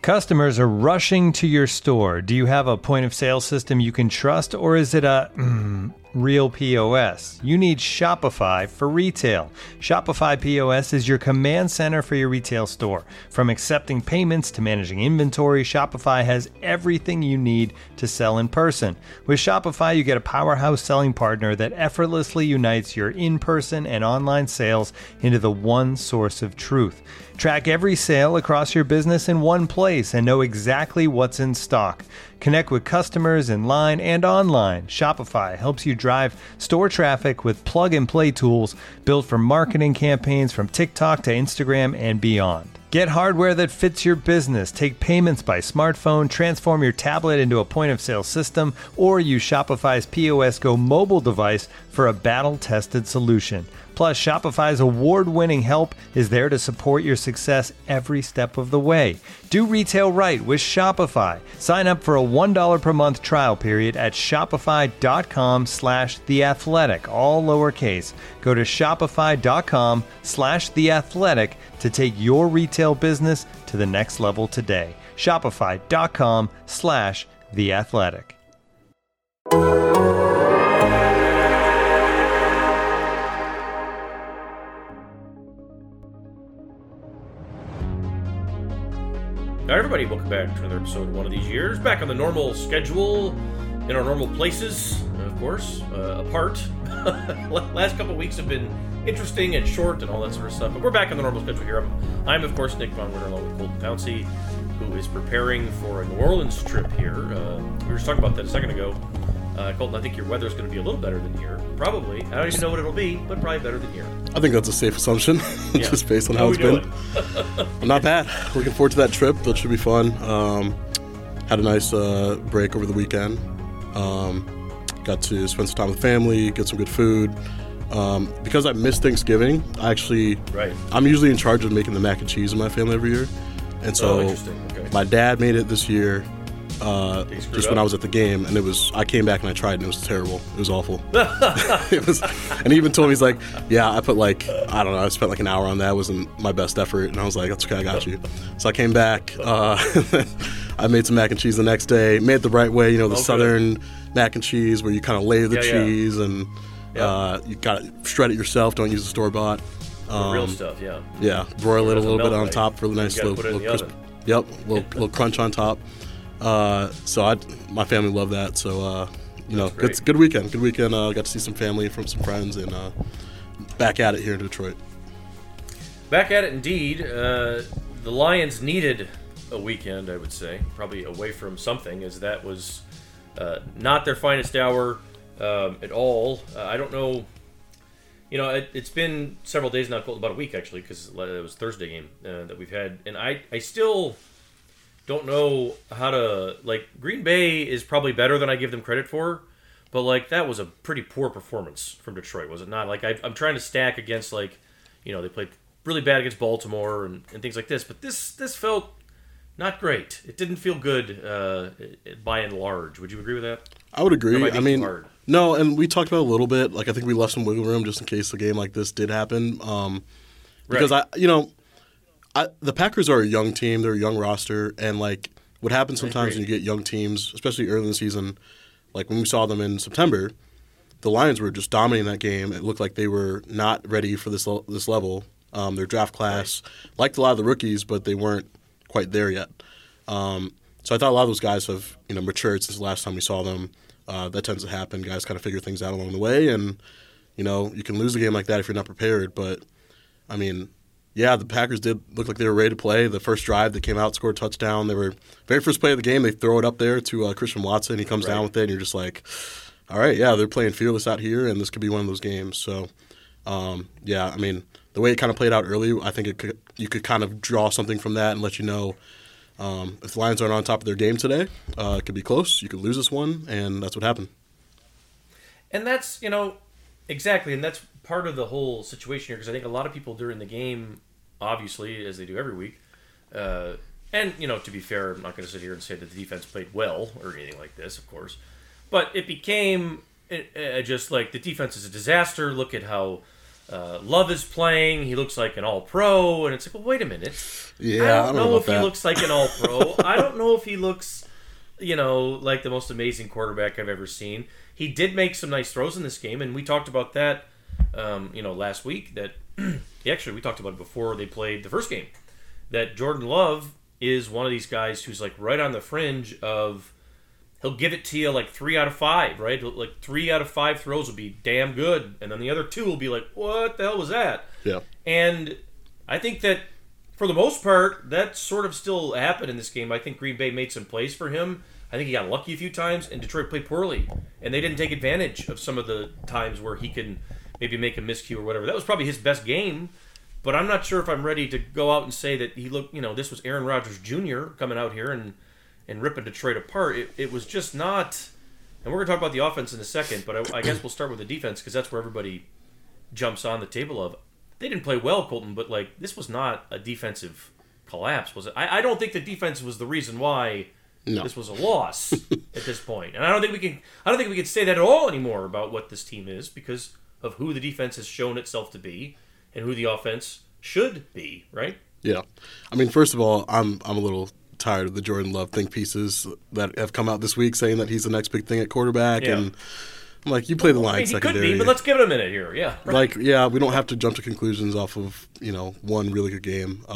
Customers are rushing to your store. Do you have a point of sale system you can trust, or is it a real POS? You need Shopify for retail. Shopify POS is your command center for your retail store. From accepting payments to managing inventory, Shopify has everything you need to sell in person. With Shopify, you get a powerhouse selling partner that effortlessly unites your in-person and online sales into the one source of truth. Track every sale across your business in one place and know exactly what's in stock. Connect with customers in line and online. Shopify helps you drive store traffic with plug-and-play tools built for marketing campaigns from TikTok to Instagram and beyond. Get hardware that fits your business. Take payments by smartphone, transform your tablet into a point-of-sale system, or use Shopify's POS Go mobile device for a battle-tested solution. Plus, Shopify's award-winning help is there to support your success every step of the way. Do retail right with Shopify. Sign up for a $1 per month trial period at shopify.com/theathletic, all lowercase. Go to shopify.com/theathletic to take your retail business to the next level today. Shopify.com/theathletic. All right, everybody, welcome back to another episode of One of These Years. Back on the normal schedule, in our normal places, of course, apart. Last couple of weeks have been interesting and short and all that sort of stuff, but we're back on the normal schedule here. I'm of course, Nick Von Winter, along with Colton Pouncey, who is preparing for a New Orleans trip here. We were just talking about that a second ago. Colton, I think your weather's going to be a little better than here. Probably. I don't even know what it'll be, but probably better than here. I think that's a safe assumption, just based on how it's been. Not bad. Looking forward to that trip. That should be fun. Had a nice break over the weekend. Got to spend some time with family, get some good food. Because I miss Thanksgiving, I'm usually in charge of making the mac and cheese in my family every year. And so my dad made it this year. Just when I was at the game, and I came back and I tried, and it was terrible. It was awful. And he even told me, he's like, yeah, I spent like an hour on that. It wasn't my best effort. And I was like, that's okay, I got you. So I came back, I made some mac and cheese the next day, made it the right way, the southern mac and cheese where you kind of layer the cheese and you got to shred it yourself, don't use the store-bought. Real stuff, yeah. Yeah, broil it a little bit on top for the nice little crisp. Yep, little crunch on top. So my family loved that. So, it's a good weekend. Good weekend. Got to see some family from some friends and back at it here in Detroit. Back at it indeed. The Lions needed a weekend, I would say, probably away from something, as that was not their finest hour at all. I don't know. It's been several days now, about a week actually, because it was Thursday game that we've had, and I still don't know how to, Green Bay is probably better than I give them credit for, but, that was a pretty poor performance from Detroit, was it not? I'm trying to stack against, they played really bad against Baltimore and things like this, but this felt not great. It didn't feel good by and large. Would you agree with that? I would agree. No, and we talked about it a little bit. I think we left some wiggle room just in case a game like this did happen. Because, the Packers are a young team. They're a young roster. And, what happens sometimes when you get young teams, especially early in the season, when we saw them in September, the Lions were just dominating that game. It looked like they were not ready for this level. Their draft class liked a lot of the rookies, but they weren't quite there yet. So I thought a lot of those guys have matured since the last time we saw them. That tends to happen. Guys kind of figure things out along the way. And, you can lose a game like that if you're not prepared. But, the Packers did look like they were ready to play. The first drive, they came out, scored a touchdown. They were very first play of the game. They throw it up there to Christian Watson. He comes down with it, and you're just like, all right, they're playing fearless out here, and this could be one of those games. So, the way it kind of played out early, I think you could kind of draw something from that and let you know if the Lions aren't on top of their game today, it could be close. You could lose this one, and that's what happened. And that's, exactly, and that's part of the whole situation here, because I think a lot of people during the game, obviously, as they do every week, and, to be fair, I'm not going to sit here and say that the defense played well or anything like this, of course, but it became just the defense is a disaster. Look at how Love is playing. He looks like an all-pro, and it's like, well, wait a minute. Yeah, I don't know if he looks like an all-pro. I don't know if he looks, like the most amazing quarterback I've ever seen. He did make some nice throws in this game, and we talked about that, last week. That actually we talked about it before they played the first game. That Jordan Love is one of these guys who's like right on the fringe of. He'll give it to you like 3 out of 5, right? Like 3 out of 5 throws will be damn good, and then the other 2 will be like, what the hell was that? Yeah. And I think that for the most part, that sort of still happened in this game. I think Green Bay made some plays for him. I think he got lucky a few times, and Detroit played poorly. And they didn't take advantage of some of the times where he can maybe make a miscue or whatever. That was probably his best game, but I'm not sure if I'm ready to go out and say that he looked, this was Aaron Rodgers Jr. coming out here and ripping Detroit apart. It was just not, and we're going to talk about the offense in a second, but I guess we'll start with the defense because that's where everybody jumps on the table of. They didn't play well, Colton, but this was not a defensive collapse, was it? I don't think the defense was the reason why this was a loss at this point. And I don't think we can say that at all anymore about what this team is because of who the defense has shown itself to be and who the offense should be, right? Yeah. I mean, first of all, I'm a little tired of the Jordan Love think pieces that have come out this week saying that he's the next big thing at quarterback. Yeah. And I'm like, you play the Lions secondary. He could be, but let's give it a minute here. Yeah. Right. We don't have to jump to conclusions off of, one really good game.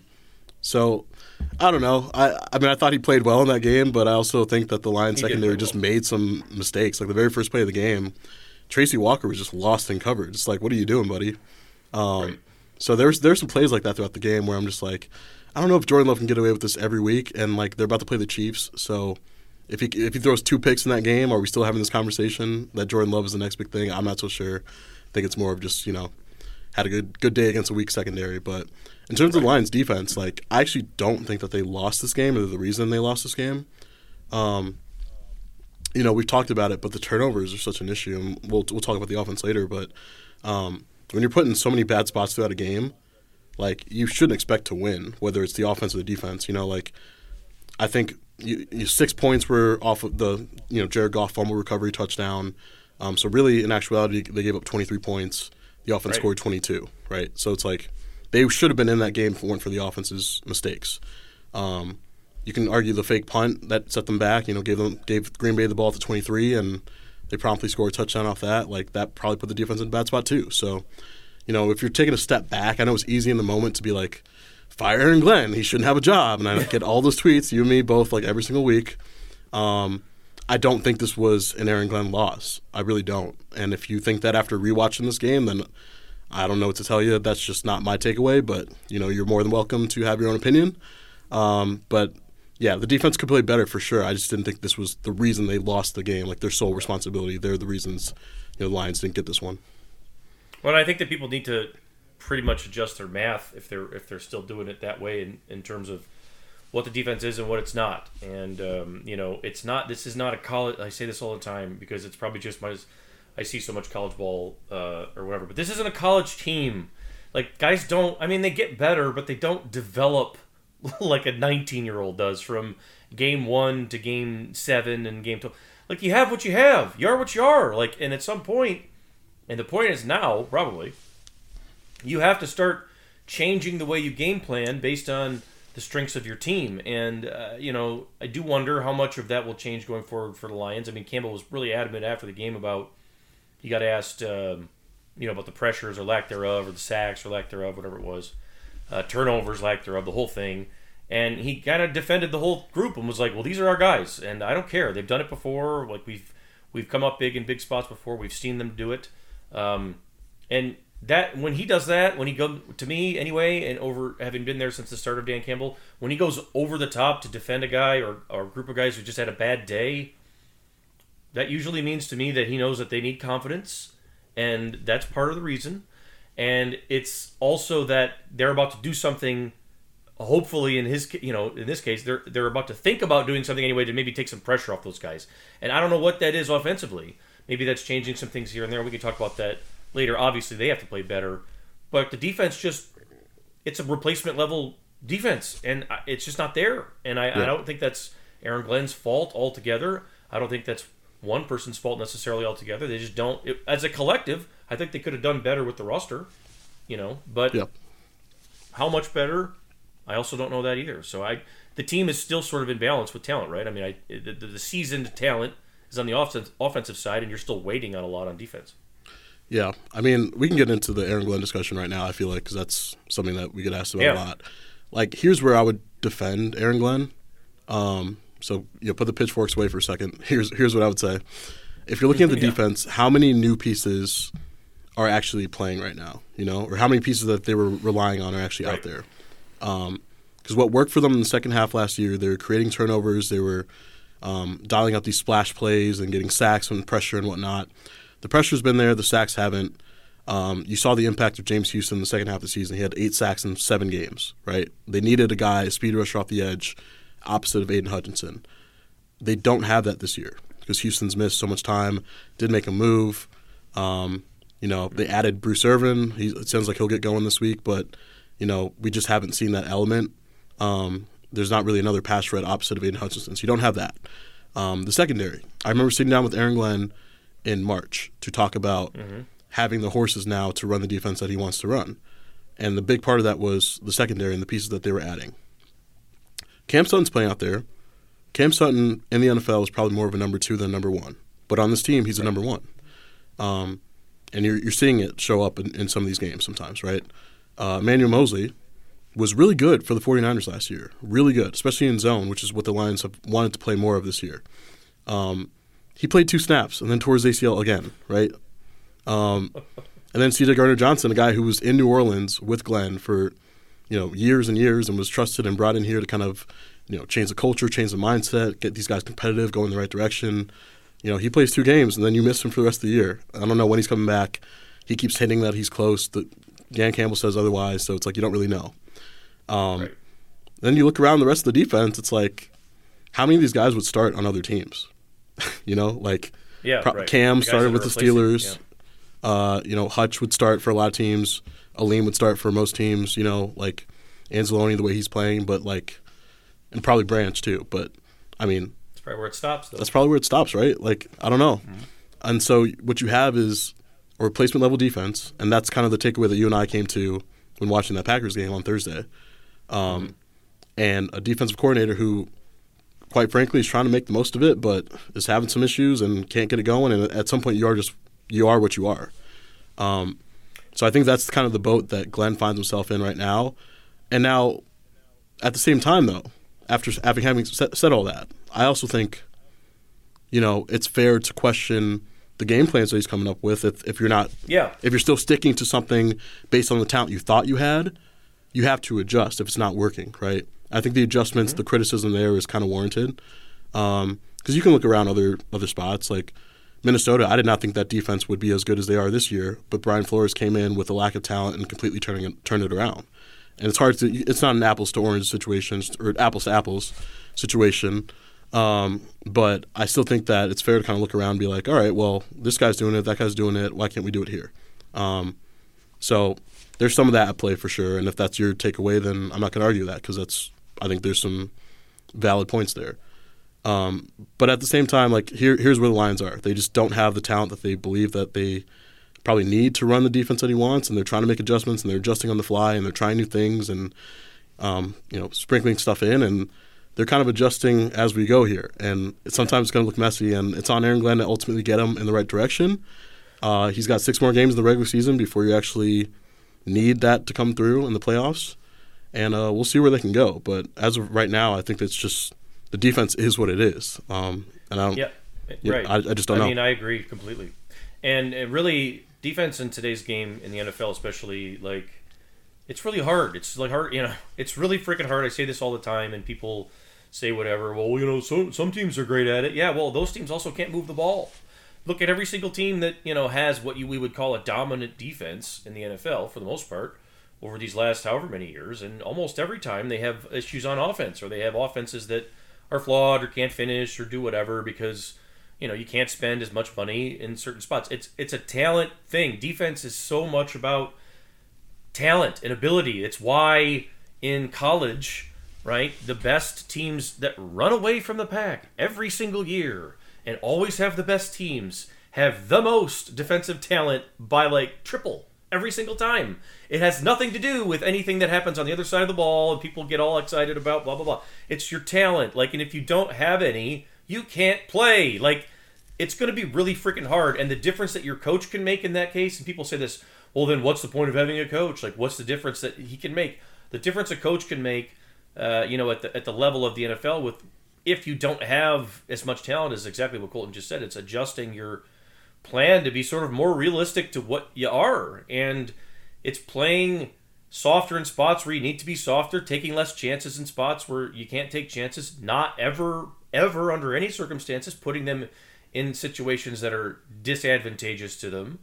So, I don't know. I mean, I thought he played well in that game, but I also think that the Lions secondary just made some mistakes. Like the very first play of the game, Tracy Walker was just lost in coverage. It's like, what are you doing, buddy? Right. So there's some plays like that throughout the game where I'm just like, I don't know if Jordan Love can get away with this every week, and they're about to play the Chiefs. So if he throws 2 picks in that game, are we still having this conversation that Jordan Love is the next big thing? I'm not so sure. I think it's more of just had a good day against a weak secondary. But in terms of the Lions' defense, I actually don't think that they lost this game or the reason they lost this game. We've talked about it, but the turnovers are such an issue, and we'll talk about the offense later. But when you're put in so many bad spots throughout a game. You shouldn't expect to win, whether it's the offense or the defense. I think 6 points were off of the Jared Goff fumble recovery touchdown. So really, in actuality, they gave up 23 points. The offense scored 22, right? So it's like they should have been in that game if it weren't for the offense's mistakes. You can argue the fake punt that set them back. Gave Green Bay the ball at the 23, and they promptly scored a touchdown off that. That probably put the defense in a bad spot too. So. If you're taking a step back, I know it's easy in the moment to be like, fire Aaron Glenn, he shouldn't have a job. And I get all those tweets, you and me both, every single week. I don't think this was an Aaron Glenn loss. I really don't. And if you think that after rewatching this game, then I don't know what to tell you. That's just not my takeaway. But, you're more than welcome to have your own opinion. But, yeah, the defense could play better for sure. I just didn't think this was the reason they lost the game, their sole responsibility. They're the reasons the Lions didn't get this one. Well, I think that people need to pretty much adjust their math if they're still doing it that way in terms of what the defense is and what it's not. And it's not. This is not a college. I say this all the time because it's probably just I see so much college ball or whatever. But this isn't a college team. Guys don't. I mean, they get better, but they don't develop like a 19-year-old does from game 1 to game 7 and game 12. You have what you have. You are what you are. And at some point. And the point is now, probably, you have to start changing the way you game plan based on the strengths of your team. And, I do wonder how much of that will change going forward for the Lions. I mean, Campbell was really adamant after the game about, he got asked, about the pressures or lack thereof, or the sacks or lack thereof, whatever it was, turnovers, lack thereof, the whole thing. And he kind of defended the whole group and was like, well, these are our guys, and I don't care. They've done it before. We've come up big in big spots before. We've seen them do it. And that when he does that, when he goes to me anyway, and over having been there since the start of Dan Campbell, when he goes over the top to defend a guy or a group of guys who just had a bad day, that usually means to me that he knows that they need confidence, and that's part of the reason. And it's also that they're about to do something. Hopefully, in this case, they're about to think about doing something anyway to maybe take some pressure off those guys. And I don't know what that is offensively. Maybe that's changing some things here and there. We can talk about that later. Obviously, they have to play better. But the defense it's a replacement level defense, and it's just not there. And I don't think that's Aaron Glenn's fault altogether. I don't think that's one person's fault necessarily altogether. They just don't. As a collective, I think they could have done better with the roster, but how much better? I also don't know that either. So the team is still sort of in balance with talent, right? I mean, the seasoned talent is on the offensive side, and you're still waiting on a lot on defense. Yeah, I mean, we can get into the Aaron Glenn discussion right now, I feel like, because that's something that we get asked about a lot. Like, here's where I would defend Aaron Glenn. So, put the pitchforks away for a second. Here's what I would say. If you're looking at the defense, how many new pieces are actually playing right now, or how many pieces that they were relying on are actually out there? Because what worked for them in the second half last year, they were creating turnovers, they were dialing up these splash plays and getting sacks and pressure and whatnot. The pressure's been there. The sacks haven't. You saw the impact of James Houston in the second half of the season. He had 8 sacks in 7 games, right? They needed a guy, a speed rusher off the edge, opposite of Aiden Hutchinson. They don't have that this year because Houston's missed so much time, did make a move. They added Bruce Irvin. It sounds like he'll get going this week, but, we just haven't seen that element. There's not really another pass threat opposite of Aiden Hutchinson, so you don't have that. The secondary. I remember sitting down with Aaron Glenn in March to talk about having the horses now to run the defense that he wants to run. And the big part of that was the secondary and the pieces that they were adding. Cam Sutton's playing out there. Cam Sutton in the NFL is probably more of a number 2 than number 1. But on this team, he's a number 1. And you're seeing it show up in some of these games sometimes, right? Emmanuel Mosley was really good for the 49ers last year. Really good, especially in zone, which is what the Lions have wanted to play more of this year. He played 2 snaps and then tore his ACL again, right? And then C.J. Gardner-Johnson, a guy who was in New Orleans with Glenn for years and years and was trusted and brought in here to kind of change the culture, change the mindset, get these guys competitive, go in the right direction. He plays 2 games and then you miss him for the rest of the year. I don't know when he's coming back. He keeps hinting that he's close. Dan Campbell says otherwise, so it's like you don't really know. Then you look around the rest of the defense, it's like how many of these guys would start on other teams? Cam started with the Steelers. Hutch would start for a lot of teams. Aleem would start for most teams. Like Anzalone, the way he's playing, but and probably Branch too. But I mean, that's probably where it stops. Though. That's probably where it stops, right? Like I don't know. Mm-hmm. And so what you have is a replacement level defense, and that's kind of the takeaway that you and I came to when watching that Packers game on Thursday. And a defensive coordinator who, quite frankly, is trying to make the most of it, but is having some issues and can't get it going. And at some point, you are what you are. So I think that's kind of the boat that Glenn finds himself in right now. And now, at the same time, though, after having said all that, I also think, it's fair to question the game plans that he's coming up with. If you're not, if you're still sticking to something based on the talent you thought you had, you have to adjust if it's not working, right? I think the adjustments, the criticism there is kind of warranted. Because you can look around other spots. Like Minnesota, I did not think that defense would be as good as they are this year, but Brian Flores came in with a lack of talent and completely turned it around. And it's not an apples to orange situation or apples to apples situation. But I still think that it's fair to kind of look around and be like, all right, well, this guy's doing it, that guy's doing it, why can't we do it here? So there's some of that at play for sure. And if that's your takeaway, then I'm not going to argue that because I think there's some valid points there. But at the same time, here's where the Lions are. They just don't have the talent that they believe that they probably need to run the defense that he wants, and they're trying to make adjustments, and they're adjusting on the fly, and they're trying new things, and sprinkling stuff in, and they're kind of adjusting as we go here. And sometimes it's going to look messy, and it's on Aaron Glenn to ultimately get him in the right direction. He's got 6 more games in the regular season before you actually need that to come through in the playoffs, and we'll see where they can go. But as of right now, I think it's just the defense is what it is. And I don't. Yeah, right. I just don't know. I mean, I agree completely. And really, defense in today's game in the NFL, especially, it's really hard. It's hard. It's really freaking hard. I say this all the time, and people say whatever. Well, some teams are great at it. Yeah, well, those teams also can't move the ball. Look at every single team that has what we would call a dominant defense in the NFL for the most part over these last however many years, and almost every time they have issues on offense, or they have offenses that are flawed or can't finish or do whatever because you can't spend as much money in certain spots. It's a talent thing. Defense is so much about talent and ability. It's why in college, right, the best teams that run away from the pack every single year and always have the best teams have the most defensive talent by like triple every single time. It has nothing to do with anything that happens on the other side of the ball and people get all excited about blah, blah, blah. It's your talent. Like, and if you don't have any, you can't play. Like, it's going to be really freaking hard. And the difference that your coach can make in that case, and people say this, well, then what's the point of having a coach? Like, what's the difference that he can make? The difference a coach can make, at the level of the NFL with, if you don't have as much talent, is exactly what Colton just said. It's adjusting your plan to be sort of more realistic to what you are. And it's playing softer in spots where you need to be softer, taking less chances in spots where you can't take chances, not ever under any circumstances putting them in situations that are disadvantageous to them.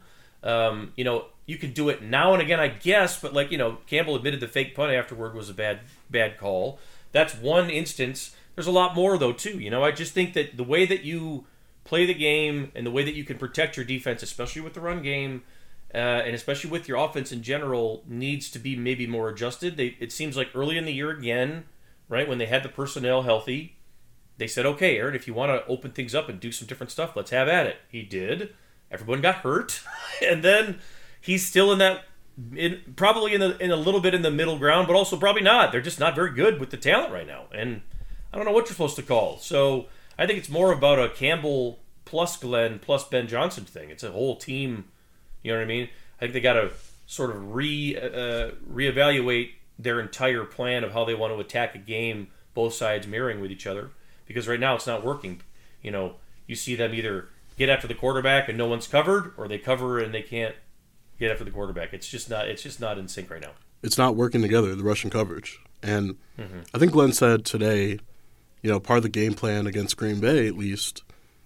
You can do it now and again, I guess, but Campbell admitted the fake punt afterward was a bad call. That's one instance. There's a lot more, though, too. I just think that the way that you play the game and the way that you can protect your defense, especially with the run game, and especially with your offense in general, needs to be maybe more adjusted. It seems like early in the year again, right, when they had the personnel healthy, they said, okay, Aaron, if you want to open things up and do some different stuff, let's have at it. He did. Everyone got hurt. And then he's still probably in a little bit in the middle ground, but also probably not. They're just not very good with the talent right now. And I don't know what you're supposed to call. So I think it's more about a Campbell plus Glenn plus Ben Johnson thing. It's a whole team. You know what I mean? I think they got to sort of reevaluate their entire plan of how they want to attack a game, both sides mirroring with each other. Because right now it's not working. You see them either get after the quarterback and no one's covered, or they cover and they can't get after the quarterback. It's just not in sync right now. It's not working together, the Russian coverage. And I think Glenn said today, part of the game plan against Green Bay, at least,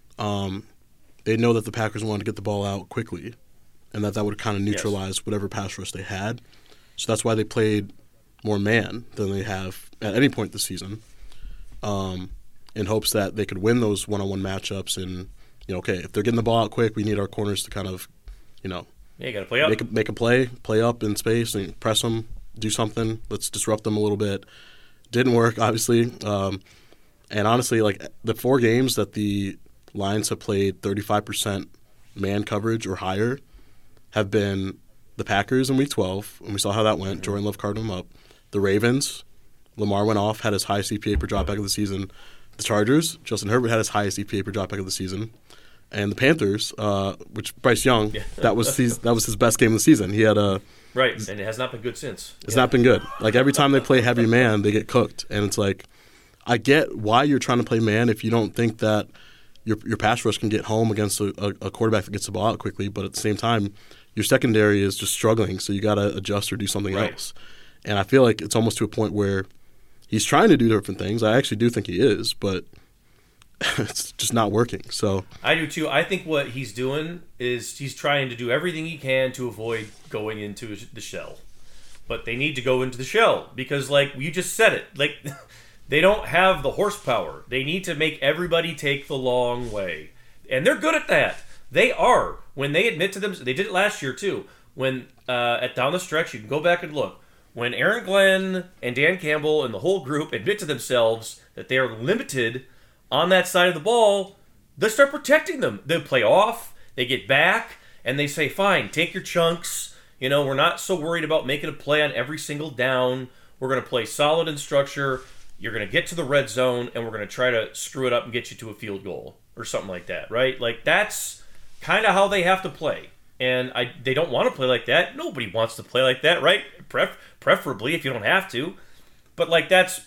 they know that the Packers wanted to get the ball out quickly, and that would kind of neutralize whatever pass rush they had. So that's why they played more man than they have at any point this season, in hopes that they could win those one-on-one matchups. And, okay, if they're getting the ball out quick, we need our corners to kind of, you got to play up. Make a play up in space and press them, do something. Let's disrupt them a little bit. Didn't work, obviously. And honestly, the 4 games that the Lions have played 35% man coverage or higher have been the Packers in Week 12, and we saw how that went. Jordan Love carved them up. The Ravens, Lamar went off, had his highest EPA per dropback of the season. The Chargers, Justin Herbert had his highest EPA per dropback of the season. And the Panthers, which Bryce Young, that was his best game of the season. He had right, and it has not been good since. It's not been good. Every time they play heavy man, they get cooked, and it's I get why you're trying to play man if you don't think that your pass rush can get home against a quarterback that gets the ball out quickly, but at the same time, your secondary is just struggling, so you got to adjust or do something else. And I feel like it's almost to a point where he's trying to do different things. I actually do think he is, but it's just not working. So I do too. I think what he's doing is he's trying to do everything he can to avoid going into the shell. But they need to go into the shell because, you just said it, they don't have the horsepower. They need to make everybody take the long way. And they're good at that. They are. When they admit to them, they did it last year too. When at down the stretch, you can go back and look. When Aaron Glenn and Dan Campbell and the whole group admit to themselves that they are limited on that side of the ball, they start protecting them. They play off, they get back, and they say, fine, take your chunks. We're not so worried about making a play on every single down. We're going to play solid in structure. You're going to get to the red zone, and we're going to try to screw it up and get you to a field goal or something like that, right? That's kind of how they have to play. And they don't want to play like that. Nobody wants to play like that, right? Preferably if you don't have to. But that's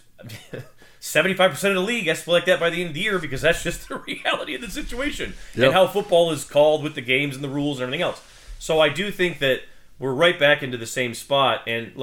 75% of the league has to play like that by the end of the year because that's just the reality of the situation and how football is called with the games and the rules and everything else. So I do think that we're right back into the same spot. And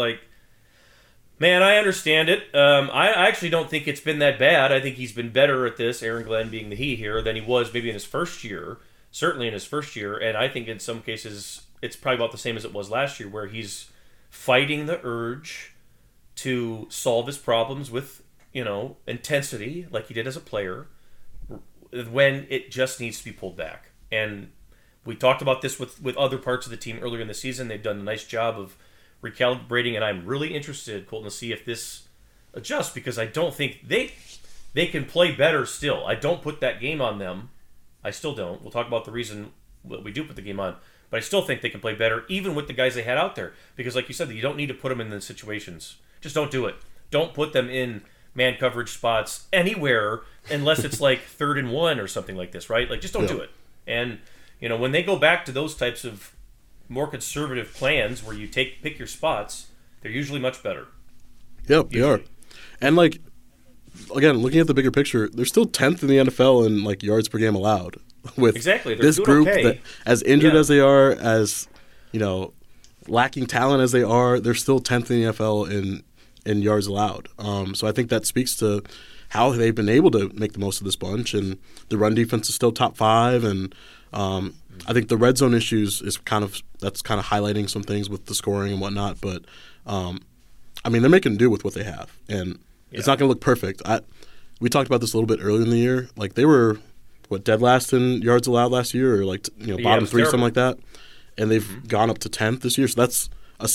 man, I understand it. I actually don't think it's been that bad. I think he's been better at this, Aaron Glenn being the he here, than he was maybe in his first year. Certainly in his first year, and I think in some cases it's probably about the same as it was last year, where he's fighting the urge to solve his problems with, intensity, like he did as a player, when it just needs to be pulled back. And we talked about this with other parts of the team earlier in the season. They've done a nice job of recalibrating, and I'm really interested, Colton, to see if this adjusts, because I don't think they can play better still. I don't put that game on them. I still don't. We'll talk about the reason we do put the game on. But I still think they can play better, even with the guys they had out there. Because, like you said, you don't need to put them in the situations. Just don't do it. Don't put them in man coverage spots anywhere unless it's like 3rd and 1 or something like this, right? Like, just don't do it. And, when they go back to those types of more conservative plans where you pick your spots, they're usually much better. Yep, they are. And, like, again, looking at the bigger picture, they're still 10th in the NFL in, like, yards per game allowed. With this group, that, as injured as they are, as lacking talent as they are, they're still 10th in the NFL in yards allowed. So I think that speaks to how they've been able to make the most of this bunch. And the run defense is still top 5. And I think the red zone issues is kind of highlighting some things with the scoring and whatnot. But they're making do with what they have, and it's not going to look perfect. We talked about this a little bit earlier in the year. Like, they were dead last in yards allowed last year, or bottom 3, something like that, and they've gone up to 10th this year. So that's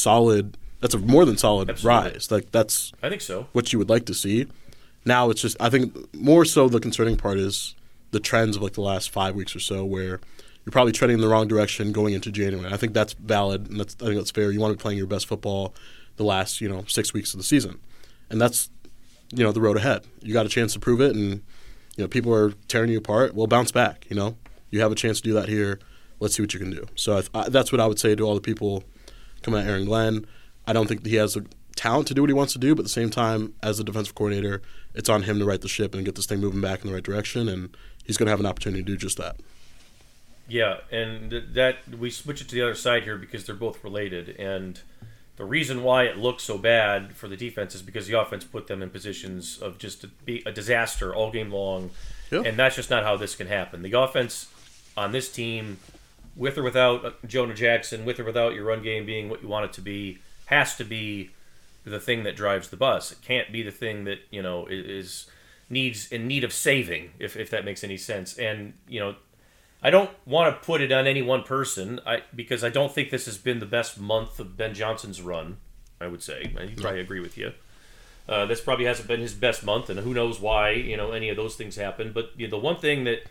a more than solid rise. Like, I think so. What you would like to see. Now it's just, I think more so the concerning part is the trends of like the last 5 weeks or so, where you're probably trending in the wrong direction going into January. I think that's valid, and I think that's fair. You want to be playing your best football the last 6 weeks of the season, and that's the road ahead. You got a chance to prove it, and people are tearing you apart. Well, bounce back. You have a chance to do that here. Let's see what you can do. So that's what I would say to all the people coming at Aaron Glenn. I don't think he has the talent to do what he wants to do, but at the same time, as the defensive coordinator, it's on him to right the ship and get this thing moving back in the right direction, and he's going to have an opportunity to do just that. Yeah, and that we switch it to the other side here because they're both related, and the reason why it looks so bad for the defense is because the offense put them in positions of just to be a disaster all game long, and that's just not how this can happen. The offense on this team, with or without Jonah Jackson, with or without your run game being what you want it to be, has to be the thing that drives the bus. It can't be the thing that is needs in need of saving, if that makes any sense. And I don't want to put it on any one person because I don't think this has been the best month of Ben Johnson's run, I would say. He'd probably agree with you. This probably hasn't been his best month, and who knows why any of those things happen. But the one thing that,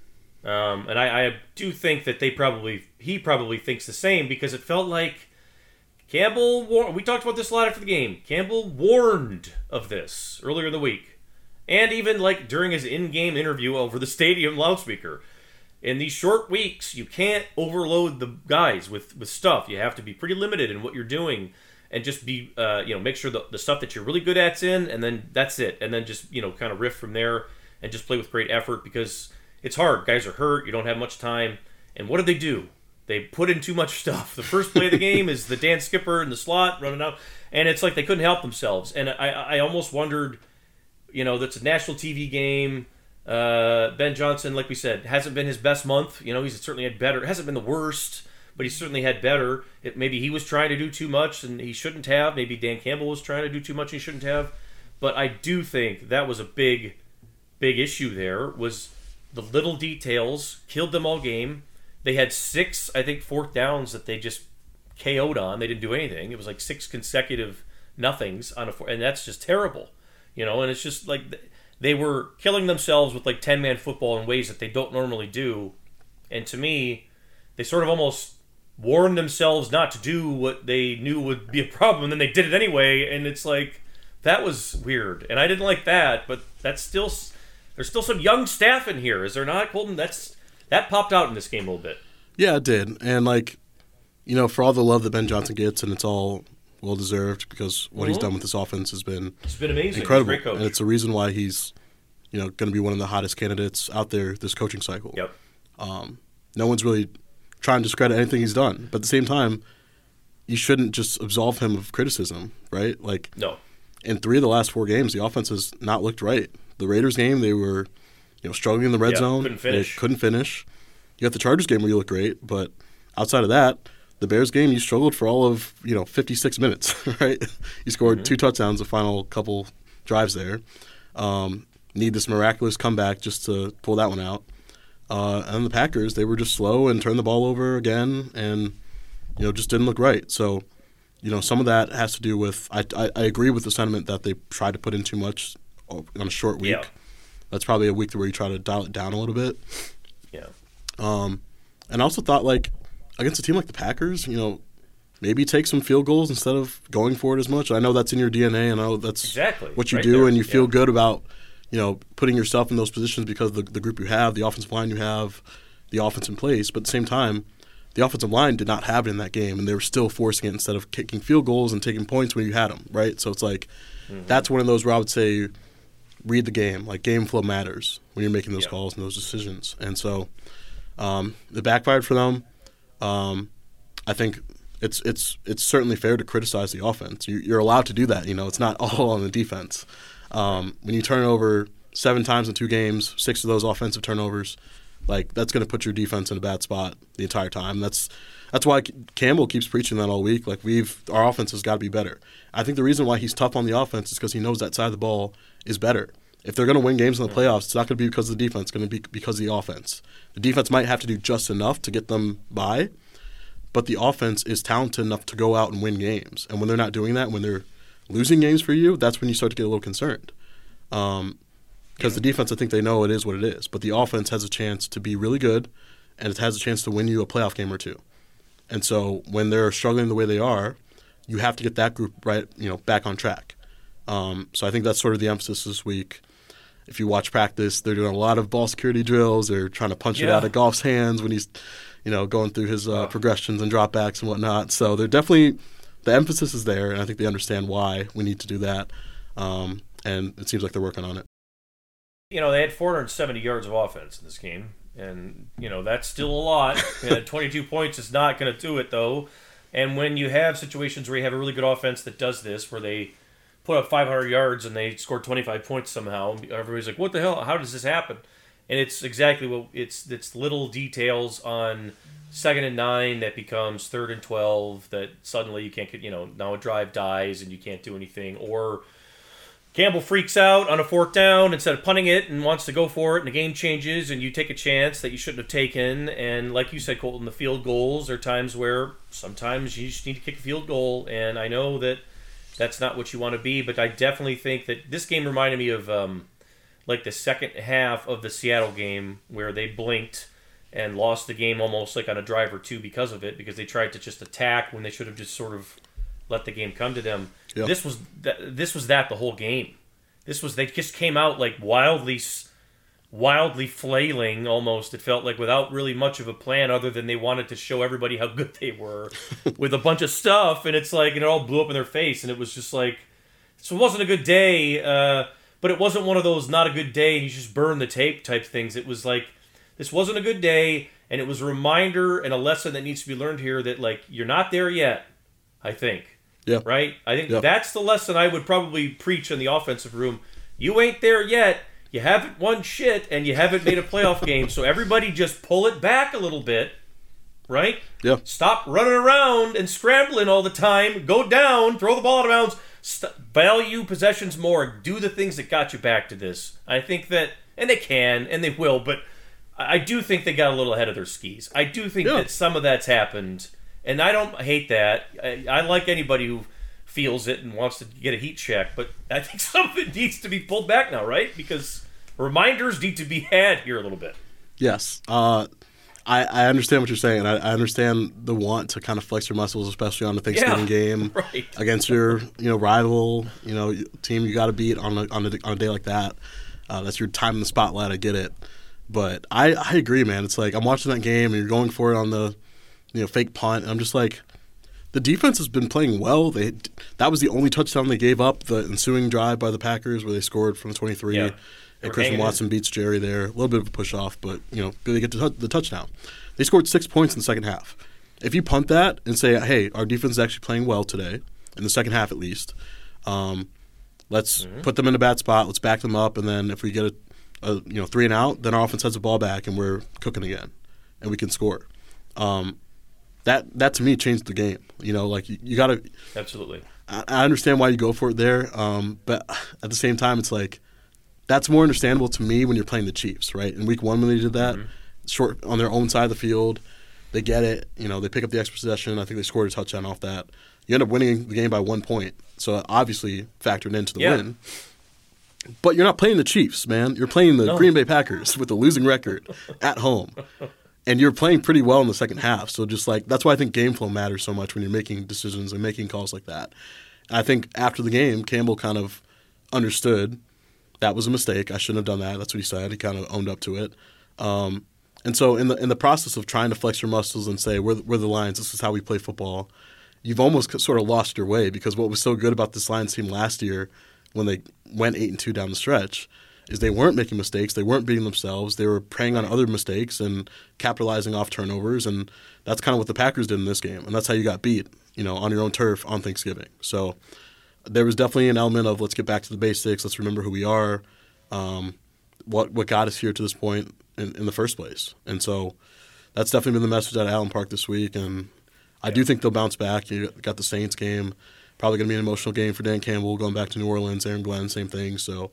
and I do think that he probably thinks the same, because it felt like Campbell, we talked about this a lot after the game, Campbell warned of this earlier in the week. And even like during his in-game interview over the stadium loudspeaker. In these short weeks, you can't overload the guys with stuff. You have to be pretty limited in what you're doing, and just be, make sure the stuff that you're really good at's in, and then that's it. And then just, kind of riff from there and just play with great effort, because it's hard. Guys are hurt. You don't have much time. And what do? They put in too much stuff. The first play of the game is the Dan Skipper in the slot running out, and it's like they couldn't help themselves. And I almost wondered, that's a national TV game. Ben Johnson, like we said, hasn't been his best month. He's certainly had better. It hasn't been the worst, but he certainly had better. Maybe he was trying to do too much and he shouldn't have. Maybe Dan Campbell was trying to do too much and he shouldn't have. But I do think that was a big issue there, was the little details killed them all game. They had 6, I think, 4th downs that they just KO'd on. They didn't do anything. It was like 6 consecutive nothings on and that's just terrible. And it's just like they were killing themselves with like 10-man football in ways that they don't normally do. And to me, they sort of almost warned themselves not to do what they knew would be a problem, and then they did it anyway. And it's like, that was weird. And I didn't like that, but there's still some young staff in here, is there not, Colton? That popped out in this game a little bit. Yeah, it did. And for all the love that Ben Johnson gets, and it's all well-deserved, because what he's done with this offense has been amazing. Incredible. He's a great coach. And it's a reason why he's going to be one of the hottest candidates out there this coaching cycle. Yep. No one's really trying to discredit anything he's done. But at the same time, you shouldn't just absolve him of criticism, right? No. In 3 of the last 4 games, the offense has not looked right. The Raiders game, they were struggling in the red zone. They couldn't finish. You got the Chargers game where you look great, but outside of that, the Bears game, you struggled for all of 56 minutes, right? You scored 2 touchdowns the final couple drives there. Need this miraculous comeback just to pull that one out. And the Packers, they were just slow and turned the ball over again, and just didn't look right. So, some of that has to do with. I agree with the sentiment that they tried to put in too much on a short week. Yeah. That's probably a week where you try to dial it down a little bit. Yeah. And I also thought, like, against a team like the Packers, maybe take some field goals instead of going for it as much. I know that's in your DNA. I know that's exactly what you do, there. And you feel good about, putting yourself in those positions because of the group you have, the offensive line you have, the offense in place. But at the same time, the offensive line did not have it in that game, and they were still forcing it instead of kicking field goals and taking points when you had them, right? So it's like that's one of those where I would say read the game. Like, game flow matters when you're making those calls and those decisions. And so it backfired for them. I think it's certainly fair to criticize the offense. You're allowed to do that. It's not all on the defense. When you turn over 7 times in 2 games, 6 of those offensive turnovers, like, that's going to put your defense in a bad spot the entire time. That's why Campbell keeps preaching that all week. Like, our offense has got to be better. I think the reason why he's tough on the offense is because he knows that side of the ball is better. If they're going to win games in the playoffs, it's not going to be because of the defense. It's going to be because of the offense. The defense might have to do just enough to get them by, but the offense is talented enough to go out and win games. And when they're not doing that, when they're losing games for you, that's when you start to get a little concerned. Because the defense, I think they know it is what it is. But the offense has a chance to be really good, and it has a chance to win you a playoff game or two. And so when they're struggling the way they are, you have to get that group back on track. So I think that's sort of the emphasis this week. If you watch practice, they're doing a lot of ball security drills. They're trying to punch it out of Goff's hands when he's going through his progressions and dropbacks and whatnot. So they're definitely – the emphasis is there, and I think they understand why we need to do that. And it seems like they're working on it. They had 470 yards of offense in this game, and, that's still a lot. 22 points is not going to do it, though. And when you have situations where you have a really good offense that does this, where they put up 500 yards and they scored 25 points somehow, everybody's like, what the hell? How does this happen? And it's exactly what it's little details on 2nd and 9 that becomes 3rd and 12 that suddenly you can't get, now a drive dies and you can't do anything. Or Campbell freaks out on a 4th down instead of punting it and wants to go for it, and the game changes and you take a chance that you shouldn't have taken. And like you said, Colton, the field goals are times where sometimes you just need to kick a field goal. And I know that that's not what you want to be, but I definitely think that this game reminded me of like the second half of the Seattle game where they blinked and lost the game almost like on a drive or two because of it, because they tried to just attack when they should have just sort of let the game come to them. Yep. This was that the whole game. They just came out like wildly flailing almost. It felt like without really much of a plan other than they wanted to show everybody how good they were with a bunch of stuff, and it's like, it all blew up in their face, and it was just like, so it wasn't a good day, but it wasn't one of those not a good day and you just burn the tape type things. It was like, this wasn't a good day, and it was a reminder and a lesson that needs to be learned here that, like, you're not there yet, I think. Yeah. Right? I think that's the lesson I would probably preach in the offensive room. You ain't there yet. You haven't won shit, and you haven't made a playoff game, so everybody just pull it back a little bit, right? Yeah. Stop running around and scrambling all the time. Go down, throw the ball out of bounds. Value possessions more. Do the things that got you back to this. I think that, and they can, and they will, but I do think they got a little ahead of their skis. I do think that some of that's happened, and I don't hate that. I like anybody who feels it and wants to get a heat check, but I think some of it needs to be pulled back now, right? Because reminders need to be had here a little bit. Yes. I understand what you're saying, and I understand the want to kind of flex your muscles, especially on the Thanksgiving game against your rival, team you got to beat on a day like that. That's your time in the spotlight. I get it. But I agree, man. It's like I'm watching that game, and you're going for it on the fake punt, and I'm just like, the defense has been playing well. That was the only touchdown they gave up, the ensuing drive by the Packers where they scored from the 23. Yeah. And Christian Watson beats Jerry there. A little bit of a push-off, but, they get the touchdown. They scored 6 points in the second half. If you punt that and say, hey, our defense is actually playing well today, in the second half at least, let's put them in a bad spot, let's back them up, and then if we get a 3 and out, then our offense has the ball back and we're cooking again, and we can score. That to me changed the game. You got to – absolutely. I understand why you go for it there, but at the same time, it's like that's more understandable to me when you're playing the Chiefs, right? In Week 1 when they did that, short on their own side of the field, they get it. They pick up the extra possession. I think they scored a touchdown off that. You end up winning the game by 1 point, so obviously factored into the win. But you're not playing the Chiefs, man. You're playing the Green Bay Packers with a losing record at home. and you're playing pretty well in the second half. So just like that's why I think game flow matters so much when you're making decisions and making calls like that. I think after the game, Campbell kind of understood that was a mistake. I shouldn't have done that. That's what he said. He kind of owned up to it. And so in the process of trying to flex your muscles and say we're the Lions, this is how we play football, you've almost sort of lost your way, because what was so good about this Lions team last year when they went 8-2 down the stretch is they weren't making mistakes, they weren't beating themselves, they were preying on other mistakes and capitalizing off turnovers, and that's kind of what the Packers did in this game, and that's how you got beat, on your own turf on Thanksgiving. So there was definitely an element of let's get back to the basics, let's remember who we are, what got us here to this point in the first place. And so that's definitely been the message at Allen Park this week, and I do think they'll bounce back. You got the Saints game, probably going to be an emotional game for Dan Campbell, going back to New Orleans, Aaron Glenn, same thing. So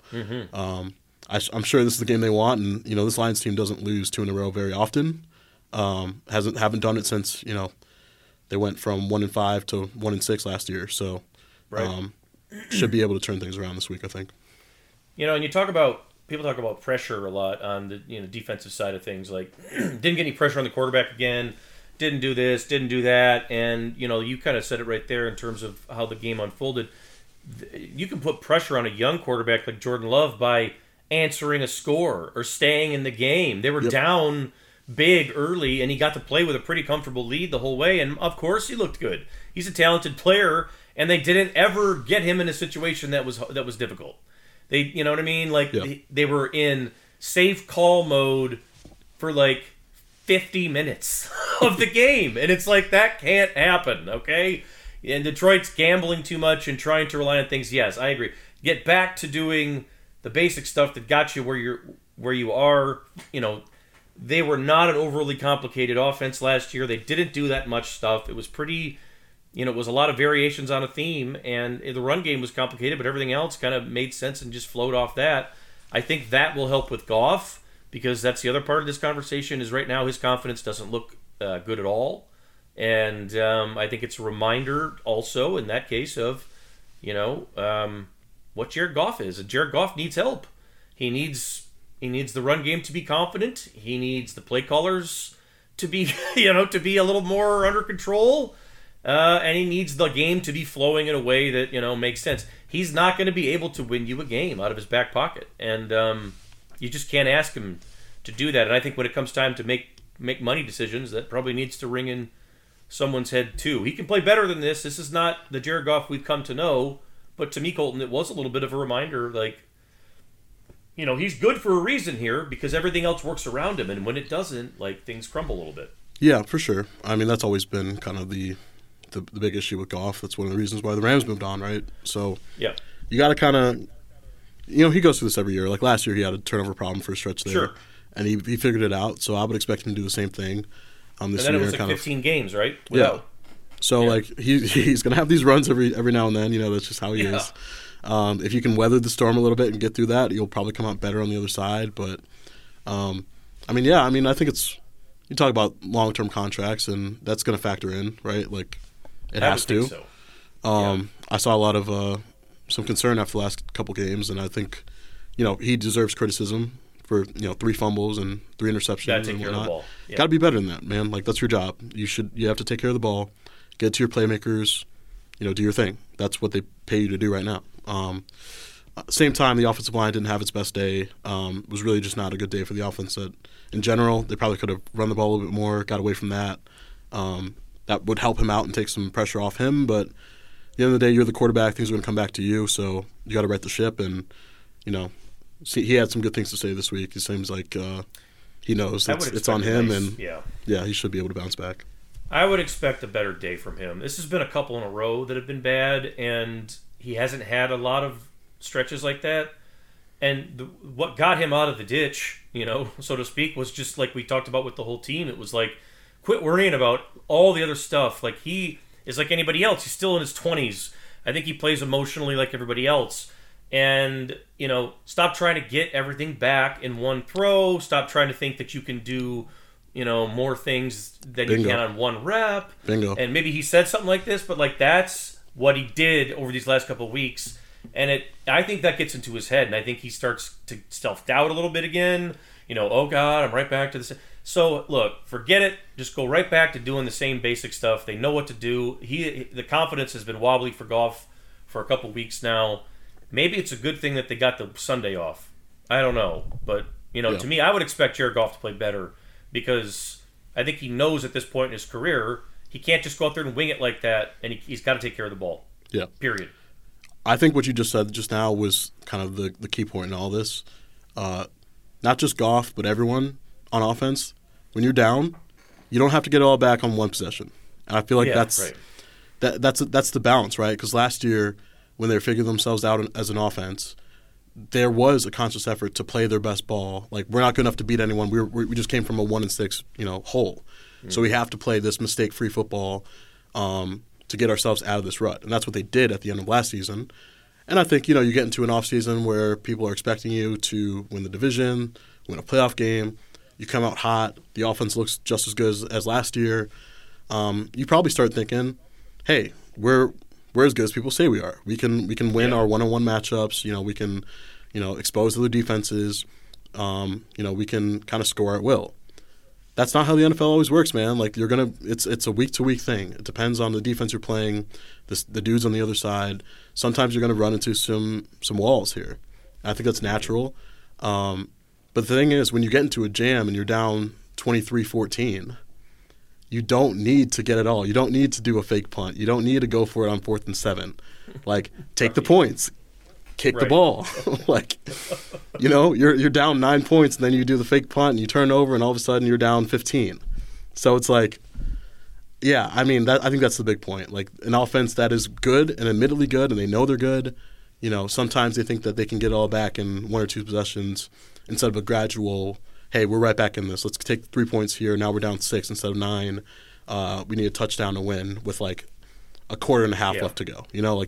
I'm sure this is the game they want, and this Lions team doesn't lose 2 in a row very often. Haven't done it since they went from 1-5 to 1-6 last year. So should be able to turn things around this week, I think. And people talk about pressure a lot on the defensive side of things. Like didn't get any pressure on the quarterback again. Didn't do this, didn't do that, and you kind of said it right there in terms of how the game unfolded. You can put pressure on a young quarterback like Jordan Love by answering a score or staying in the game. They were down big early, and he got to play with a pretty comfortable lead the whole way, and of course he looked good. He's a talented player, and they didn't ever get him in a situation that was difficult. They, you know what I mean? Like they were in safe call mode for like 50 minutes of the game, and it's like that can't happen, okay? And Detroit's gambling too much and trying to rely on things. Yes, I agree. Get back to doing the basic stuff that got you where you are. They were not an overly complicated offense last year. They didn't do that much stuff. It was pretty, it was a lot of variations on a theme, and the run game was complicated, but everything else kind of made sense and just flowed off that. I think that will help with Goff, because that's the other part of this conversation is right now his confidence doesn't look good at all. And I think it's a reminder also in that case of, what Jared Goff is. And Jared Goff needs help. He needs the run game to be confident. He needs the play callers to be, to be a little more under control. And he needs the game to be flowing in a way that, makes sense. He's not going to be able to win you a game out of his back pocket. And you just can't ask him to do that. And I think when it comes time to make money decisions, that probably needs to ring in someone's head too. He can play better than this. This is not the Jared Goff we've come to know. But to me, Colton, it was a little bit of a reminder, like, he's good for a reason here because everything else works around him. And when it doesn't, like, things crumble a little bit. Yeah, for sure. I mean, that's always been kind of the big issue with Goff. That's one of the reasons why the Rams moved on, right? So you got to kind of, he goes through this every year. Like last year, he had a turnover problem for a stretch there. Sure. And he figured it out. So I would expect him to do the same thing this year. And then it was like 15 games, right? Yeah. So like he's gonna have these runs every now and then. That's just how he is. If you can weather the storm a little bit and get through that, you'll probably come out better on the other side. But I think it's, you talk about long-term contracts, and that's gonna factor in, right? Like it has to. So. I saw a lot of some concern after the last couple games, and I think he deserves criticism for 3 fumbles and 3 interceptions and whatnot. Got to be better than that, man. Like that's your job. You have to take care of the ball. Get to your playmakers, do your thing. That's what they pay you to do right now. Same time, the offensive line didn't have its best day. It was really just not a good day for the offense. In general, they probably could have run the ball a little bit more, got away from that. That would help him out and take some pressure off him. But at the end of the day, you're the quarterback. Things are going to come back to you, so you got to right the ship. And, he had some good things to say this week. It seems like he knows it's on him, and he should be able to bounce back. I would expect a better day from him. This has been a couple in a row that have been bad, and he hasn't had a lot of stretches like that. And what got him out of the ditch, so to speak, was just like we talked about with the whole team. It was like, quit worrying about all the other stuff. Like he is like anybody else. He's still in his 20s. I think he plays emotionally like everybody else. And, stop trying to get everything back in one throw. Stop trying to think that you can do more things than you can on one rep. Bingo. And maybe he said something like this, but like that's what he did over these last couple of weeks. And I think that gets into his head, and I think he starts to self-doubt a little bit again. Oh God, I'm right back to this. So, look, forget it. Just go right back to doing the same basic stuff. They know what to do. The confidence has been wobbly for Goff for a couple weeks now. Maybe it's a good thing that they got the Sunday off. I don't know. But, to me, I would expect Jared Goff to play better because I think he knows at this point in his career he can't just go out there and wing it like that, and he's got to take care of the ball. Yeah. Period. I think what you just said just now was kind of the key point in all this. Not just Goff, but everyone on offense. When you're down, you don't have to get it all back on one possession. And I feel like that's the balance, right? Because last year, when they were figuring themselves out as an offense, there was a conscious effort to play their best ball. Like, we're not good enough to beat anyone. We just came from a 1-6, hole. So we have to play this mistake-free football to get ourselves out of this rut. And that's what they did at the end of last season. And I think, you get into an offseason where people are expecting you to win the division, win a playoff game. You come out hot. The offense looks just as good as last year. You probably start thinking, hey, we're as good as people say we are. We can win our one-on-one matchups. We can, expose other defenses. We can kind of score at will. That's not how the NFL always works, man. Like, it's a week-to-week thing. It depends on the defense you're playing, the dudes on the other side. Sometimes you're going to run into some walls here. I think that's natural. But the thing is, when you get into a jam and you're down 23-14, you don't need to get it all. You don't need to do a fake punt. You don't need to go for it on 4th and 7. Like, take the points. Kick the ball. You're down 9 points, and then you do the fake punt, and you turn over, and all of a sudden you're down 15. So it's like, I think that's the big point. Like, an offense that is good and admittedly good, and they know they're good, sometimes they think that they can get it all back in 1 or 2 possessions instead of a gradual, hey, we're right back in this. Let's take 3 points here. Now we're down 6 instead of 9. We need a touchdown to win with, like, a quarter and a half left to go.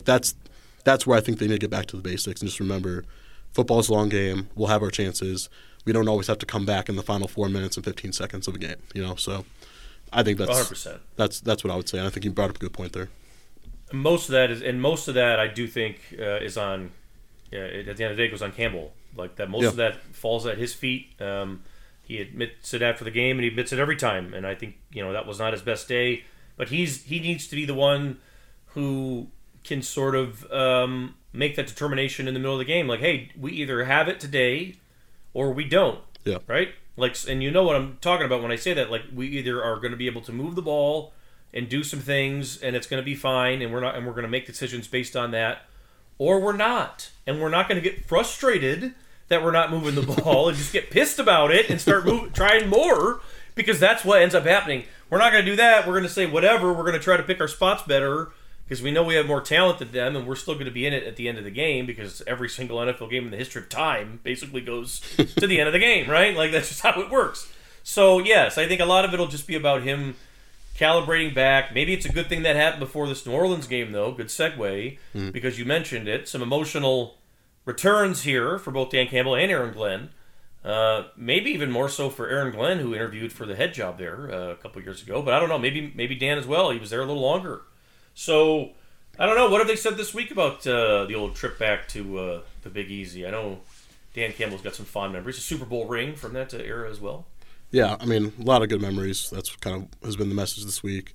That's where I think they need to get back to the basics and just remember football's a long game. We'll have our chances. We don't always have to come back in the final 4 minutes and 15 seconds of a game, So I think that's 100%. That's what I would say. And I think you brought up a good point there. Most of that I do think is on at the end of the day goes on Campbell. Like that, most of that falls at his feet. He admits it after the game, and he admits it every time. And I think that was not his best day, but he needs to be the one who can sort of make that determination in the middle of the game. Like, hey, we either have it today or we don't. Yeah. Right. Like, and you know what I'm talking about when I say that. Like, we either are going to be able to move the ball and do some things, and it's going to be fine, and we're going to make decisions based on that, or we're not, and we're not going to get frustrated that we're not moving the ball and just get pissed about it and start trying more, because that's what ends up happening. We're not going to do that. We're going to say whatever. We're going to try to pick our spots better because we know we have more talent than them, and we're still going to be in it at the end of the game because every single NFL game in the history of time basically goes to the end of the game, right? Like, that's just how it works. So, yes, I think a lot of it will just be about him calibrating back. Maybe it's a good thing that happened before this New Orleans game, though. Good segue, because you mentioned it. Some emotional returns here for both Dan Campbell and Aaron Glenn. Maybe even more so for Aaron Glenn, who interviewed for the head job there a couple years ago. But I don't know. Maybe Dan as well. He was there a little longer. So, I don't know. What have they said this week about the old trip back to the Big Easy? I know Dan Campbell's got some fond memories. A Super Bowl ring from that era as well. Yeah, a lot of good memories. That's kind of has been the message this week.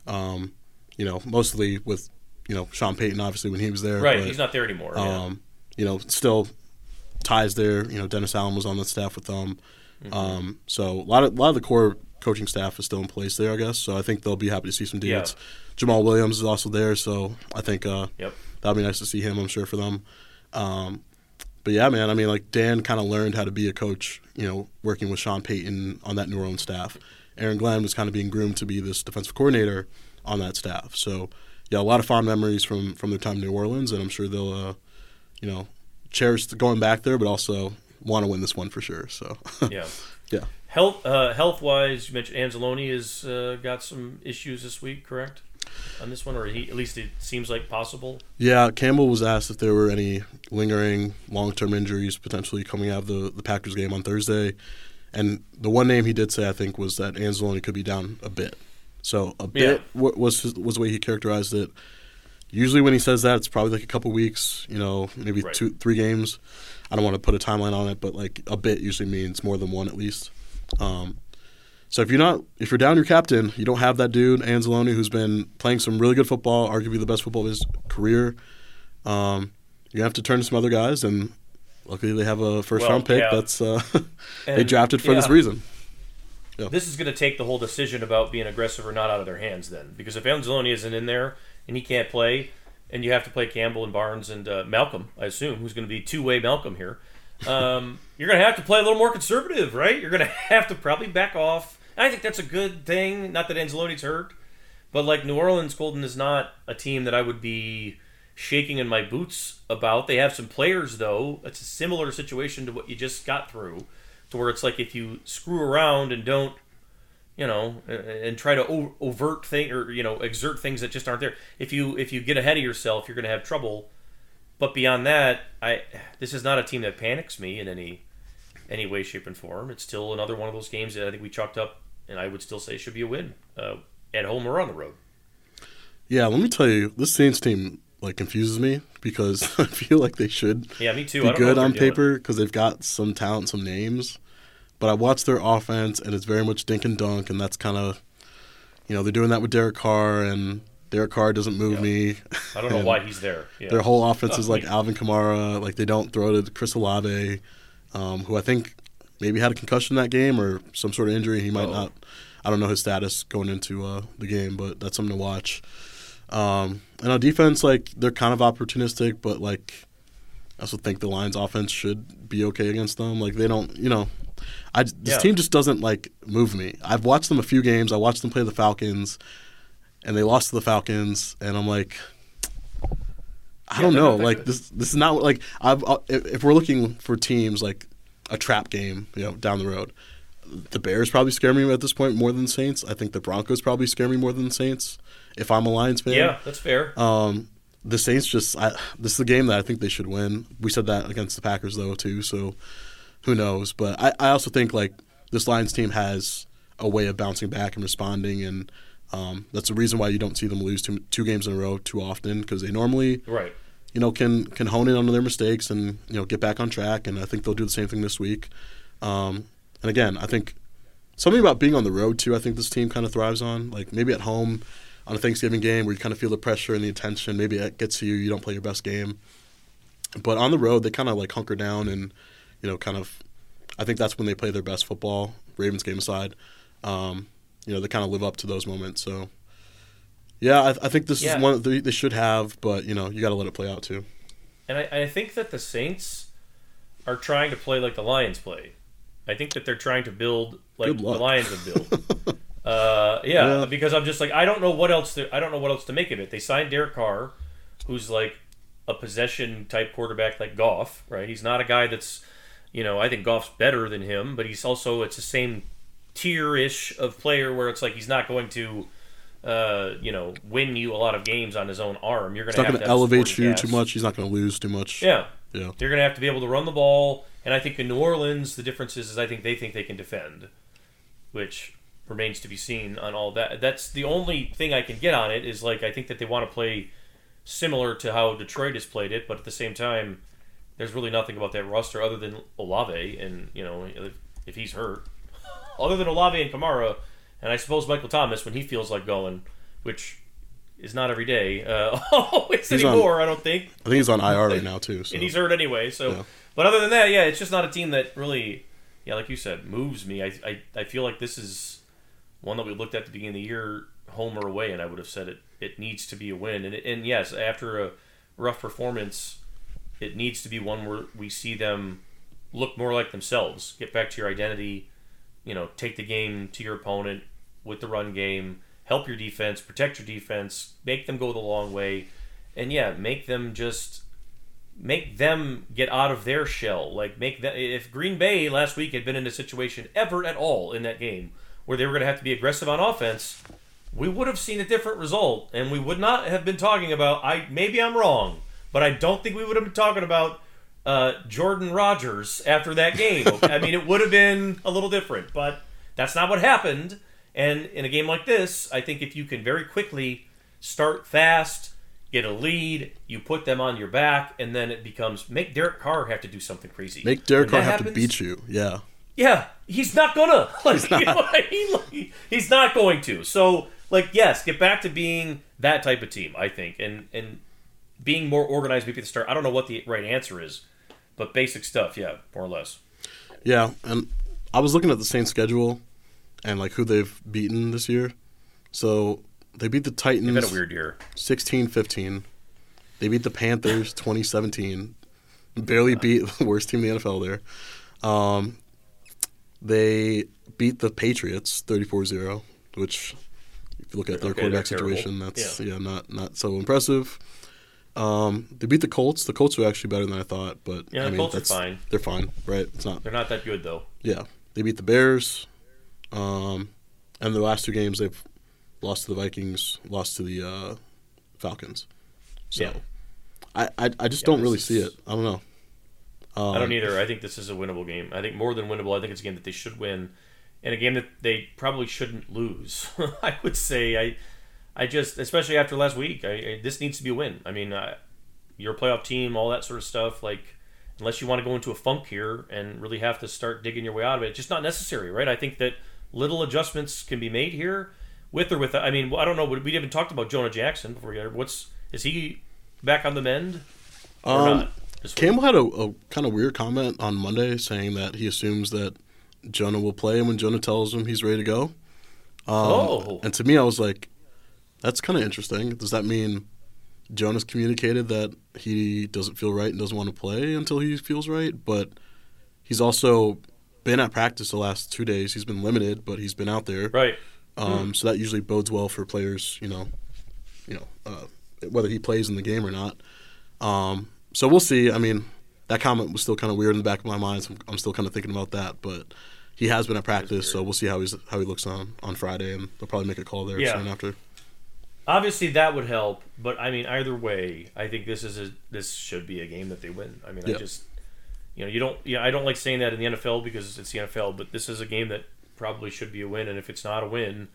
Mostly with, Sean Payton, obviously, when he was there. Right, but, he's not there anymore. Still ties there. Dennis Allen was on the staff with them. So a lot of the core coaching staff is still in place there, I guess. So I think they'll be happy to see some dudes. Yeah. Jamal Williams is also there, so I think that'll be nice to see him, I'm sure, for them. But yeah, man, Dan kind of learned how to be a coach, working with Sean Payton on that New Orleans staff. Aaron Glenn was kind of being groomed to be this defensive coordinator on that staff. So, yeah, a lot of fond memories from their time in New Orleans, and I'm sure they'll, cherish going back there, but also want to win this one for sure. So, yeah. Health-wise, you mentioned Anzalone has got some issues this week, correct? On this one, or at least it seems like possible? Yeah, Campbell was asked if there were any lingering long-term injuries potentially coming out of the Packers game on Thursday. And the one name he did say, I think, was that Anzalone could be down a bit. So a bit was the way he characterized it. Usually when he says that, it's probably like a couple weeks, maybe 2-3 games. I don't want to put a timeline on it, but like a bit usually means more than one at least. So if you're down your captain, you don't have that dude Anzalone who's been playing some really good football, arguably the best football of his career. You have to turn to some other guys, and luckily they have a first-round pick that's they drafted for this reason. Yeah. This is going to take the whole decision about being aggressive or not out of their hands then. Because if Anzalone isn't in there and he can't play, and you have to play Campbell and Barnes and Malcolm, I assume, who's going to be two-way Malcolm here, you're going to have to play a little more conservative, right? You're going to have to probably back off. And I think that's a good thing. Not that Anzalone's hurt, but like New Orleans, Colton is not a team that I would be shaking in my boots about. They have some players, though. It's a similar situation to what you just got through, to where it's like if you screw around and don't, and try to overt thing or exert things that just aren't there. If you get ahead of yourself, you're going to have trouble. But beyond that, this is not a team that panics me in any way, shape, and form. It's still another one of those games that I think we chalked up, and I would still say should be a win at home or on the road. Yeah, let me tell you, this Saints team confuses me because I feel like they should me too. be good on paper because they've got some talent, some names. But I watched their offense, and it's very much dink and dunk, and that's kind of, they're doing that with Derek Carr, and Derek Carr doesn't move me. I don't know why he's there. Yeah. Their whole offense is like Alvin Kamara. Like, they don't throw to Chris Olave, who I think maybe had a concussion that game or some sort of injury. He might not. I don't know his status going into the game, but that's something to watch. And on defense, they're kind of opportunistic, but I also think the Lions' offense should be okay against them. They don't, this team just doesn't move me. I've watched them a few games. I watched them play the Falcons, and they lost to the Falcons, and I'm I don't know. This is not if we're looking for teams a trap game, down the road. The Bears probably scare me at this point more than the Saints. I think the Broncos probably scare me more than the Saints if I'm a Lions fan. Yeah, that's fair. The Saints this is a game that I think they should win. We said that against the Packers, though, too, so who knows. But I also think, this Lions team has a way of bouncing back and responding, and that's the reason why you don't see them lose two games in a row too often, because they normally can hone in on their mistakes and get back on track, and I think they'll do the same thing this week. And again, I think something about being on the road, too, I think this team kind of thrives on. Maybe at home on a Thanksgiving game where you kind of feel the pressure and the attention, maybe it gets to you, you don't play your best game. But on the road, they kind of hunker down and, I think that's when they play their best football, Ravens game aside. They kind of live up to those moments. So, yeah, I think this is one that they should have, but, you got to let it play out, too. And I think that the Saints are trying to play like the Lions play. I think that they're trying to build like the Lions would build. Because I'm just I don't know what else to make of it. They signed Derek Carr, who's a possession type quarterback like Goff, right? He's not a guy that's, I think Goff's better than him, but he's also, it's the same tier-ish of player where it's he's not going to win you a lot of games on his own arm. You're going to have to elevate you too much. He's not going to lose too much. Yeah. They're going to have to be able to run the ball. And I think in New Orleans, the difference is I think they can defend, which remains to be seen on all that. That's the only thing I can get on it is I think that they want to play similar to how Detroit has played it, but at the same time, there's really nothing about that roster other than Olave, and if he's hurt, other than Olave and Kamara, and I suppose Michael Thomas when he feels like going, which is not every day always anymore. I don't think. I think he's on IR right now too, so. And he's hurt anyway. So, yeah. But other than that, it's just not a team that really, like you said, moves me. I feel like this is one that we looked at the beginning of the year, home or away, and I would have said it needs to be a win. And yes, after a rough performance, it needs to be one where we see them look more like themselves, get back to your identity, take the game to your opponent with the run game, help your defense, protect your defense, make them go the long way, and make them get out of their shell. If Green Bay last week had been in a situation ever at all in that game where they were going to have to be aggressive on offense, we would have seen a different result, and we would not have been talking about, maybe I'm wrong, but I don't think we would have been talking about Jordan Rodgers after that game. I mean, it would have been a little different, but that's not what happened. And in a game like this, I think if you can very quickly start fast, get a lead, you put them on your back, and then it becomes make Derek Carr have to do something crazy. Make Derek Carr have to beat you. Yeah. Yeah. he's not gonna. He's not going to. So, yes, get back to being that type of team, I think, and being more organized maybe at the start. I don't know what the right answer is, but basic stuff, yeah, more or less. Yeah, and I was looking at the Saints schedule and who they've beaten this year. So they beat the Titans. They've had a weird year. 16-15. They beat the Panthers 2017. Barely beat the worst team in the NFL there. They beat the Patriots 34-0, which if you look at their quarterback situation, that's not so impressive. They beat the Colts. The Colts were actually better than I thought, but the Colts are fine. They're fine, right? They're not that good though. Yeah, they beat the Bears, and the last two games they've lost to the Vikings, lost to the Falcons. So I just don't really see it. I don't know. I don't either. I think this is a winnable game. I think more than winnable. I think it's a game that they should win, and a game that they probably shouldn't lose. I would say. I just, especially after last week, this needs to be a win. I mean, you're a playoff team, all that sort of stuff. Unless you want to go into a funk here and really have to start digging your way out of it, it's just not necessary, right? I think that little adjustments can be made here, with or without. I mean, I don't know. We haven't talked about Jonah Jackson before we got here. Is he back on the mend or not? Campbell had a kind of weird comment on Monday saying that he assumes that Jonah will play when Jonah tells him he's ready to go. And to me, I was like, that's kind of interesting. Does that mean Jonah's communicated that he doesn't feel right and doesn't want to play until he feels right? But he's also been at practice the last 2 days. He's been limited, but he's been out there. Right. So that usually bodes well for players, whether he plays in the game or not. So we'll see. I mean, that comment was still kind of weird in the back of my mind. So I'm still kind of thinking about that. But he has been at practice, so we'll see how he looks on Friday, and they'll probably make a call there soon after. Obviously, that would help, but I mean, either way, I think this should be a game that they win. I mean, I don't like saying that in the NFL because it's the NFL, but this is a game that probably should be a win, and if it's not a win,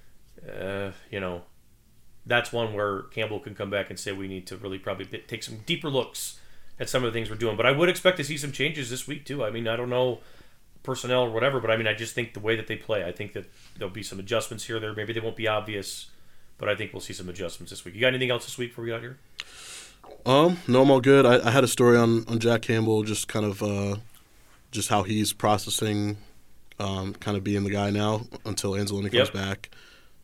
that's one where Campbell can come back and say we need to really probably take some deeper looks at some of the things we're doing. But I would expect to see some changes this week too. I mean, I don't know personnel or whatever, but I mean, I just think the way that they play, I think that there'll be some adjustments here or there. Maybe they won't be obvious. But I think we'll see some adjustments this week. You got anything else this week before we got here? No, I'm all good. I had a story on Jack Campbell, just kind of just how he's processing, kind of being the guy now until Anzalone comes back.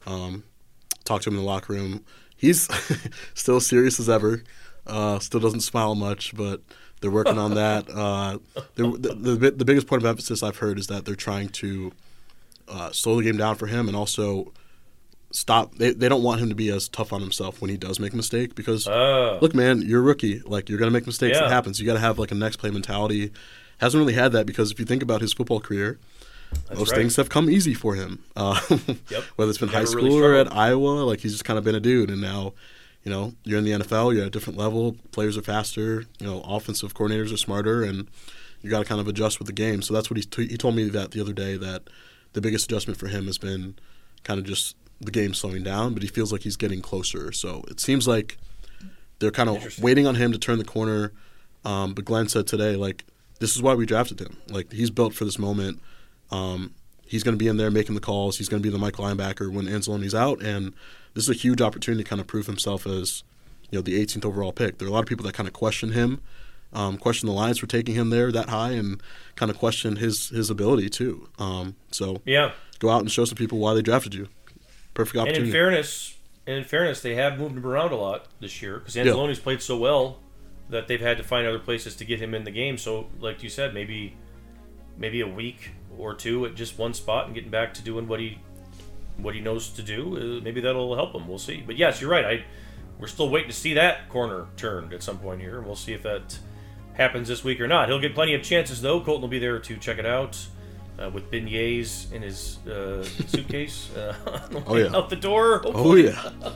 Talk to him in the locker room. He's still serious as ever. Still doesn't smile much, but they're working on that. The biggest point of emphasis I've heard is that they're trying to slow the game down for him and also stop. They don't want him to be as tough on himself when he does make a mistake because, look, man, you're a rookie. You're going to make mistakes. It happens. You got to have a next play mentality. Hasn't really had that because if you think about his football career, most things have come easy for him. Whether it's been high school or at Iowa, he's just kind of been a dude. And now, you're in the NFL. You're at a different level. Players are faster. Offensive coordinators are smarter, and you got to kind of adjust with the game. So that's what he told me that the other day, that the biggest adjustment for him has been kind of just the game slowing down, but he feels like he's getting closer. So it seems like they're kind of waiting on him to turn the corner. But Glenn said today, this is why we drafted him. He's built for this moment. He's going to be in there making the calls. He's going to be the Mike linebacker when Anzalone's out, and this is a huge opportunity to kind of prove himself as the 18th overall pick. There are a lot of people that kind of question him, question the Lions for taking him there that high, and kind of question his ability too. So go out and show some people why they drafted you. Perfect opportunity. And in fairness, they have moved him around a lot this year because Anzalone's played so well that they've had to find other places to get him in the game. So, like you said, maybe a week or two at just one spot and getting back to doing what he knows to do. Maybe that'll help him. We'll see. But yes, you're right. We're still waiting to see that corner turned at some point here. We'll see if that happens this week or not. He'll get plenty of chances though. Colton will be there to check it out. With beignets in his suitcase out the door. Hopefully.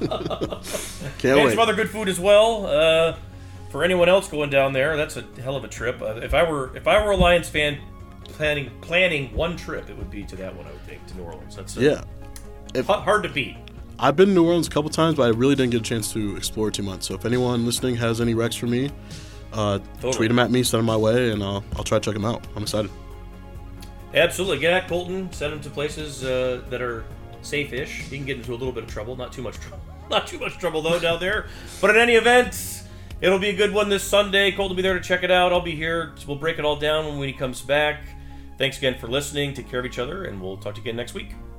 Can't wait. Some other good food as well. For anyone else going down there, that's a hell of a trip. If I were a Lions fan planning one trip, it would be to that one. I would think to New Orleans. That's hard to beat. I've been to New Orleans a couple times, but I really didn't get a chance to explore too much. So if anyone listening has any recs for me, tweet them at me, send them my way, and I'll try to check them out. I'm excited. Absolutely. Get at Colton. Send him to places that are safe-ish. He can get into a little bit of trouble. Not too much trouble, though, down there. But in any event, it'll be a good one this Sunday. Colton will be there to check it out. I'll be here. We'll break it all down when he comes back. Thanks again for listening. Take care of each other, and we'll talk to you again next week.